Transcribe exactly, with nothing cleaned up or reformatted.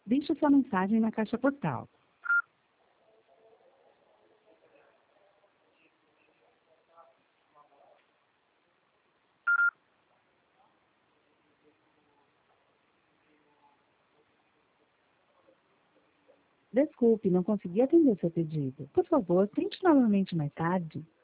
Deixe sua mensagem na caixa postal. Desculpe, não consegui atender seu pedido. Por favor, tente novamente mais tarde.